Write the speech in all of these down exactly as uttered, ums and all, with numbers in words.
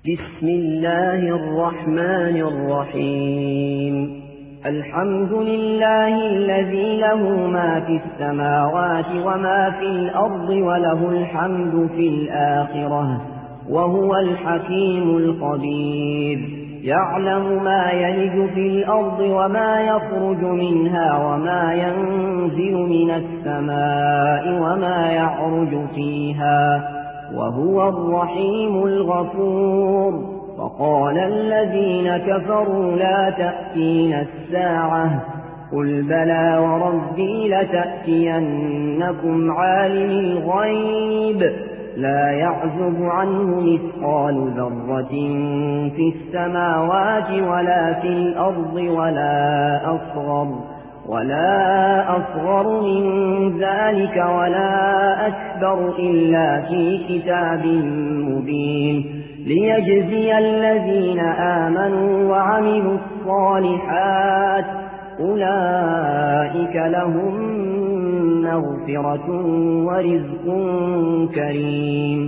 بسم الله الرحمن الرحيم الحمد لله الذي له ما في السماوات وما في الأرض وله الحمد في الآخرة وهو الحكيم الخبير يعلم ما يلج في الأرض وما يخرج منها وما ينزل من السماء وما يعرج فيها وهو الرحيم الغفور وقال الذين كفروا لا تأتينا الساعة قل بلى وربي لتأتينكم عالم الغيب لا يعزب عنه مثقال ذرة في السماوات ولا في الأرض ولا أصغر ولا أصغر من ذلك ولا أكبر إلا في كتاب مبين ليجزي الذين آمنوا وعملوا الصالحات أولئك لهم مغفرة ورزق كريم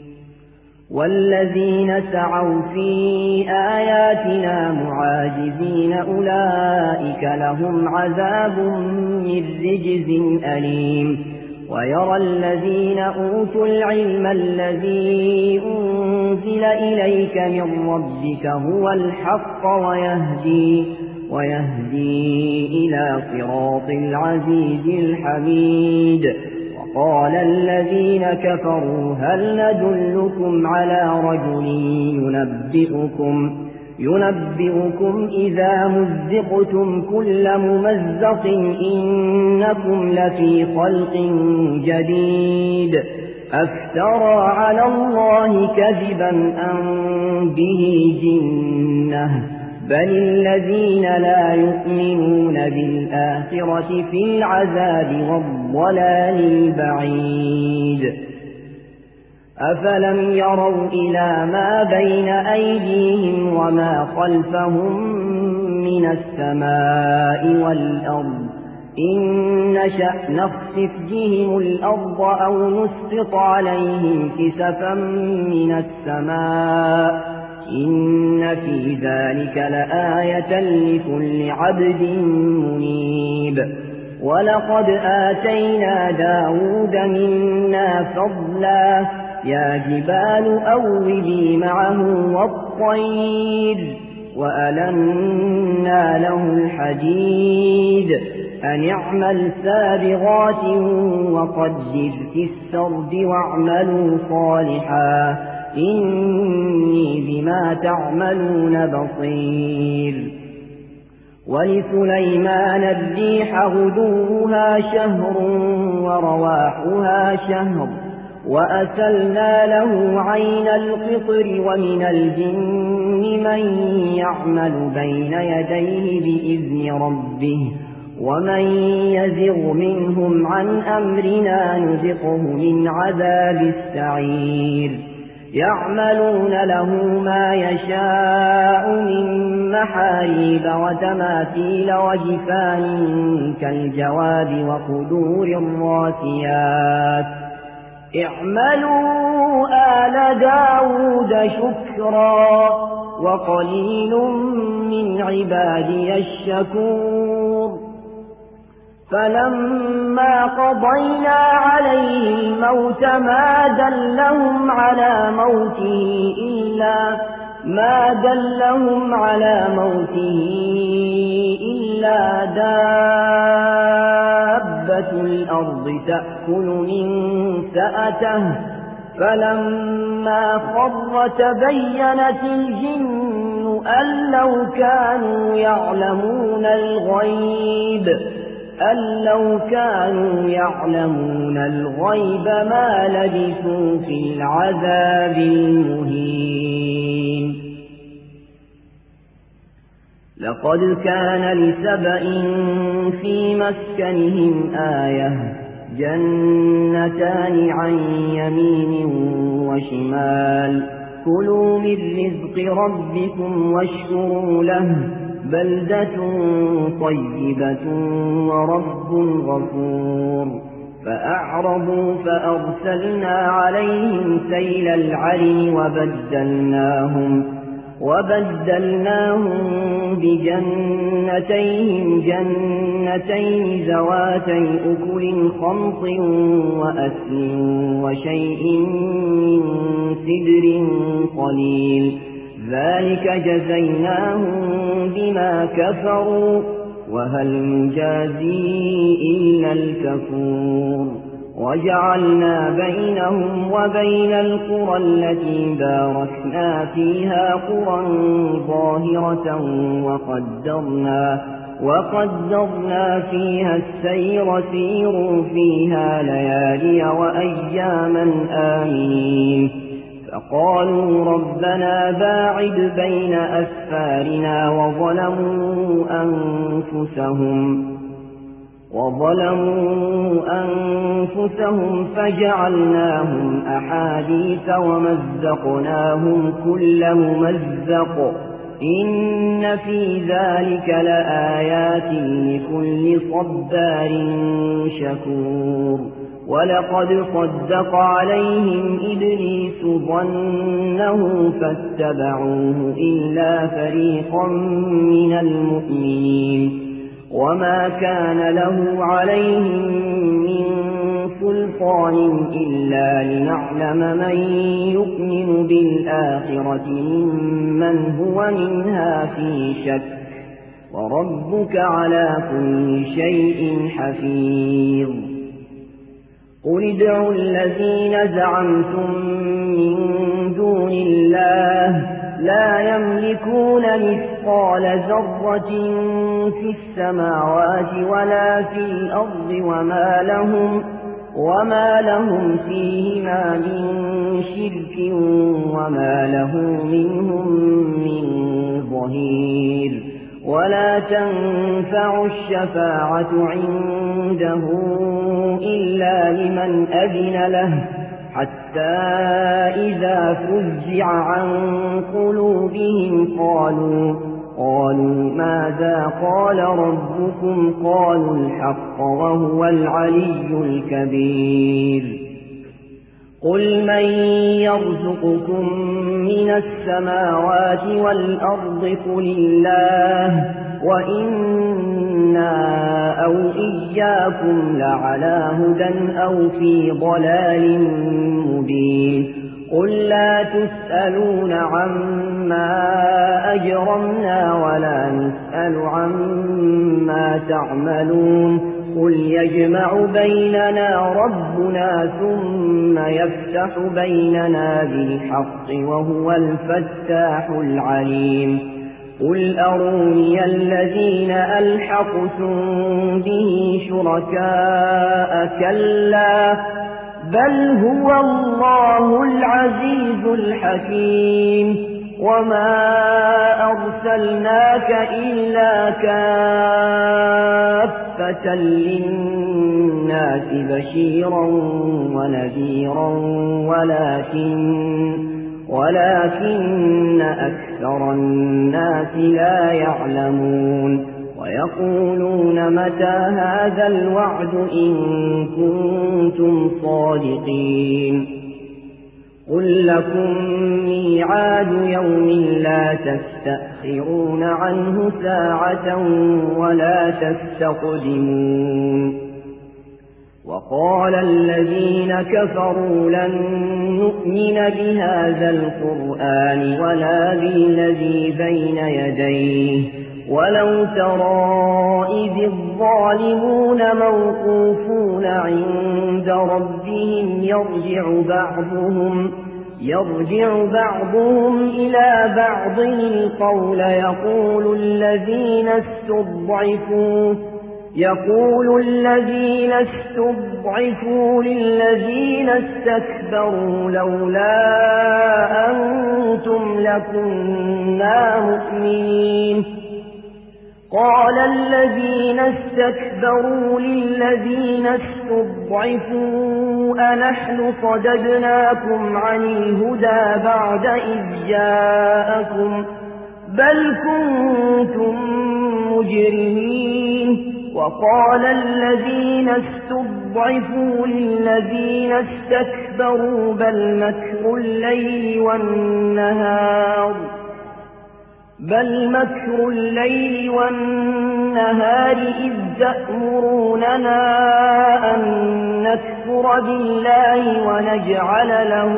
والذين سعوا في آياتنا معاجزين أولئك لهم عذاب من رجز أليم ويرى الذين أوتوا العلم الذي أنزل إليك من ربك هو الحق ويهدي, ويهدي إلى صراط العزيز الحميد قال الذين كفروا هل ندلكم على رجل ينبئكم, ينبئكم إذا مزقتم كل ممزق إنكم لفي خلق جديد أفترى على الله كذبا أم به جنة بل الذين لا يؤمنون بالآخرة في العذاب والضلال البعيد أفلم يروا إلى ما بين أيديهم وما خلفهم من السماء والأرض إن نشأ نخسف بهم الأرض أو نسقط عليهم كسفا من السماء إن في ذلك لآية لكل عبد منيب ولقد آتينا داود منا فضلا يا جبال أوبي معه والطير وألنا له الحديد أن اعمل سابغات وقدر في السرد واعملوا صالحا إني بما تعملون بصير ولسليمان الريح غدوها شهر ورواحها شهر وأسلنا له عين القطر ومن الجن من يعمل بين يديه بإذن ربه ومن يزغ منهم عن أمرنا نذقه من عذاب السعير يعملون له ما يشاء من محاريب وتماثيل وجفان كالجواب وقدور الراسيات اعملوا آل داود شكرا وقليل من عبادي الشكور فلما قضينا عليه الموت ما دلهم على موته إلا ما دلهم على موته إلا دابة الأرض تأكل من سأته فلما خر تبينت الجن أن لو كانوا يعلمون الغيب أن لو كانوا يعلمون الغيب ما لبثوا في العذاب المهين لقد كان لسبأ في مسكنهم آية جنتان عن يمين وشمال كلوا من رزق ربكم واشكروا له بلدة طيبة ورب غفور فأعرضوا فأرسلنا عليهم سيل العرم وبدلناهم, وبدلناهم بجنتيهم جنتين ذواتي أكل خمط وأثل وشيء من سدر قليل ذلك جزيناهم بما كفروا وهل نجازي إلا الكفور وجعلنا بينهم وبين القرى التي باركنا فيها قرى ظاهرة وقدرنا, وقدرنا فيها السير سيروا فيها ليالي وأياما آمنين فقالوا ربنا باعد بين أسفارنا وظلموا أنفسهم وظلموا أنفسهم فجعلناهم أحاديث ومزقناهم كل ممزق إن في ذلك لآيات لكل صبار شكور ولقد صدق عليهم إبليس ظنه فاتبعوه إلا فريقا من المؤمنين وما كان له عليهم من سلطان إلا لنعلم من يؤمن بالآخرة ممن هو منها في شك وربك على كل شيء حفيظ قل ادعوا الذين زعمتم من دون الله لا يملكون مثقال ذرة في السماوات ولا في الأرض وما لهم, وما لهم فيهما من شرك وما له منهم من ظهير ولا تنفع الشفاعة عنده إلا لمن أذن له حتى إذا فزع عن قلوبهم قالوا قالوا ماذا قال ربكم قالوا الحق وهو العلي الكبير قل من يرزقكم من السماوات والأرض قل الله وإنا أو إياكم لعلى هدى أو في ضلال مبين قل لا تسألون عما أجرمنا ولا نسأل عما تعملون قل يجمع بيننا ربنا ثم يفتح بيننا بالحق وهو الفتاح العليم قل أروني الذين ألحقتم به شركاء كلا بل هو الله العزيز الحكيم وما أرسلناك إلا كافة للناس بشيرا ونذيرا ولكن ولكن أكثر الناس لا يعلمون ويقولون متى هذا الوعد إن كنتم صادقين قل لكم ميعاد يوم لا تستأخرون عنه ساعة ولا تستقدمون وقال الذين كفروا لن نؤمن بهذا القرآن ولا بالذي بين يديه ولو ترى إذ الظالمون موقوفون عند ربهم يرجع بعضهم يرجع بعضهم إلى بعض القول يقول الذين استضعفوا يقول الذين استضعفوا للذين استكبروا لولا أنتم لكنا مؤمنين قال الذين استكبروا للذين استضعفوا أنحن صددناكم عن الهدى بعد إذ جاءكم بل كنتم مجرمين وقال الذين استضعفوا للذين استكبروا بل مكر الليل والنهار بل مكر الليل والنهار إذ تأمروننا أن نكفر بالله ونجعل له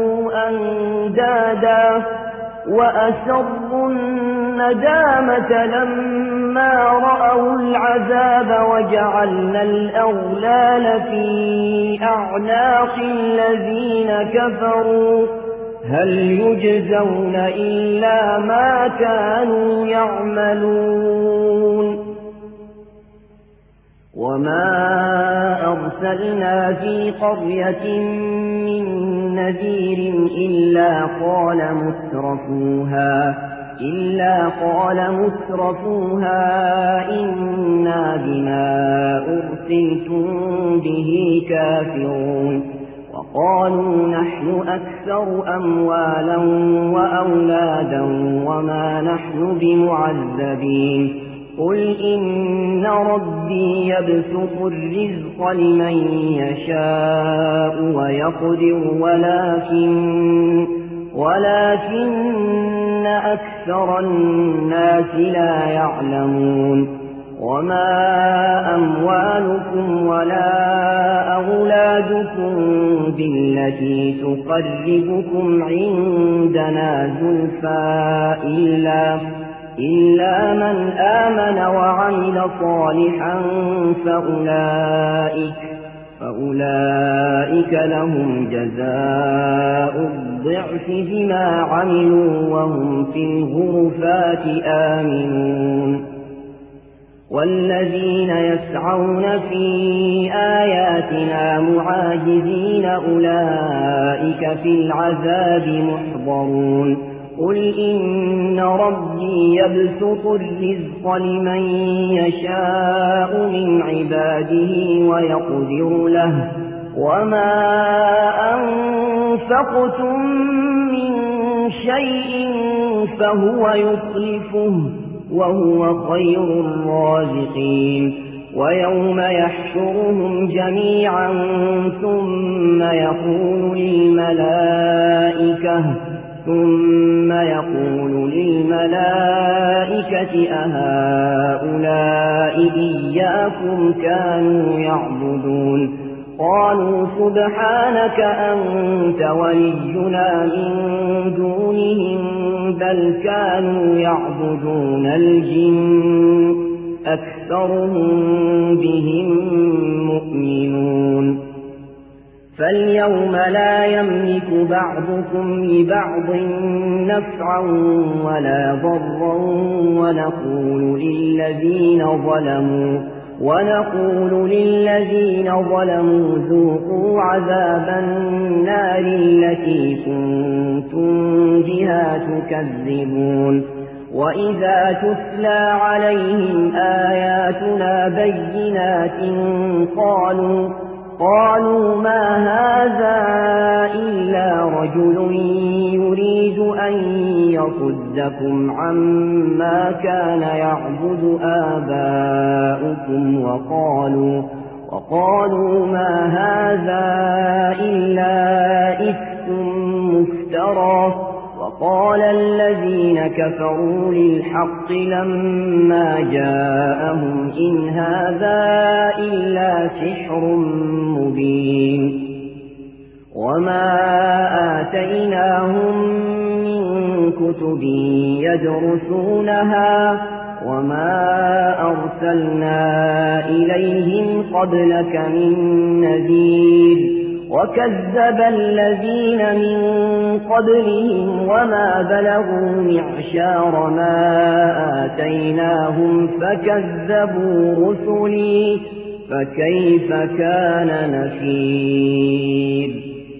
أندادا وأسروا الندامة لما رأوا العذاب وجعلنا الأغلال في أعناق الذين كفروا هل يجزون إلا ما كانوا يعملون وما أرسلنا في قرية من نذير إلا قال مترفوها إلا قال مترفوها إنا بما أرسلتم به كافرون وقالوا نحن أكثر أموالا وأولادا وما نحن بمعذبين قل إن ربي يبسط الرزق لمن يشاء ويقدر ولكن ولكن أكثر الناس لا يعلمون وما أموالكم ولا أولادكم بالتي تقربكم عندنا زلفى إلا إلا من آمن وعمل صالحا فأولئك فأولئك لهم جزاء الضعف بما عملوا وهم في الغرفات آمنون والذين يسعون في آياتنا معاجزين أولئك في العذاب محضرون قل إن ربي يبسط الرزق لمن يشاء من عباده ويقدر له وما أنفقتم من شيء فهو يخلفه وهو خير الرازقين ويوم يحشرهم جميعا ثم يقول للملائكة ثم يقول للملائكة أهؤلاء إياكم كانوا يعبدون قالوا سبحانك أنت ولينا من دونهم بل كانوا يعبدون الجن أكثرهم بهم مؤمنون فاليوم لا يملك بعضكم لبعض نفعا ولا ضرا ونقول للذين ظلموا ونقول للذين ظلموا ذوقوا عذاب النار التي كنتم بها تكذبون وإذا تتلى عليهم آياتنا بينات قالوا قالوا ما هذا إلا رجل يريد أن يصدكم عما كان يعبد آباؤكم وقالوا وقالوا ما هذا إلا إفك مفترى وقال الذين كفروا للحق لما جاءهم إن هذا إلا سحر مبين وما آتيناهم من كتب يدرسونها وما أرسلنا إليهم قبلك من نذير وكذب الذين من قبلهم وما بلغوا معشار ما آتيناهم فكذبوا رسلي فكيف كان نكير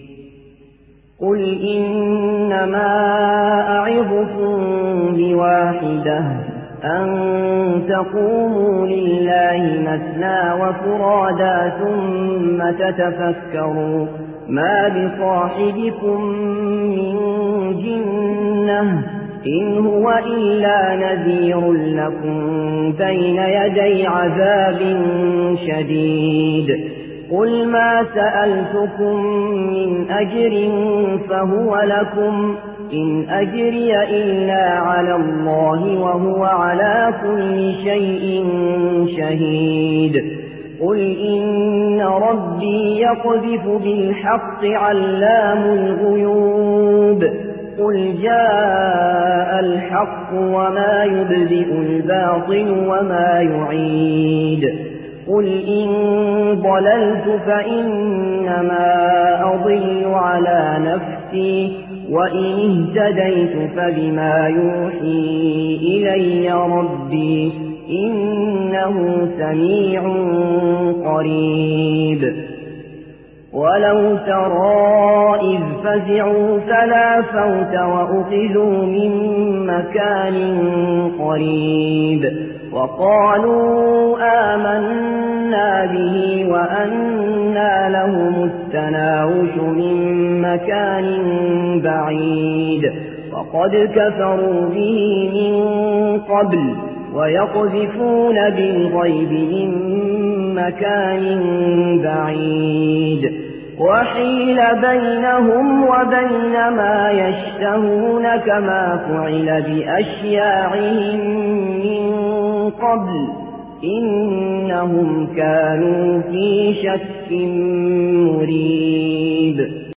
قل إنما أعظكم بواحدة أن تقوموا لله مثنى وفرادا ثم تتفكروا ما بصاحبكم من جنة إن هو إلا نذير لكم بين يدي عذاب شديد قل ما سألتكم من أجر فهو لكم إن أجري إلا على الله وهو على كل شيء شهيد قل إن ربي يقذف بالحق علام الغيوب قل جاء الحق وما يبدئ الباطل وما يعيد قل إن ضللت فإنما أضل على نفسي وإن اهتديت فبما يوحي إلي ربي إنه سميع قريب ولو ترى إذ فزعوا فلا فوت وأخذوا من مكان قريب وقالوا آمنا به وأنى لهم التناوش من مكان بعيد وقد كفروا به من قبل ويقذفون بالغيب من مكان بعيد وحيل بينهم وبين ما يشتهون كما فعل بأشياعهم من قبل إنهم كانوا في شك مريب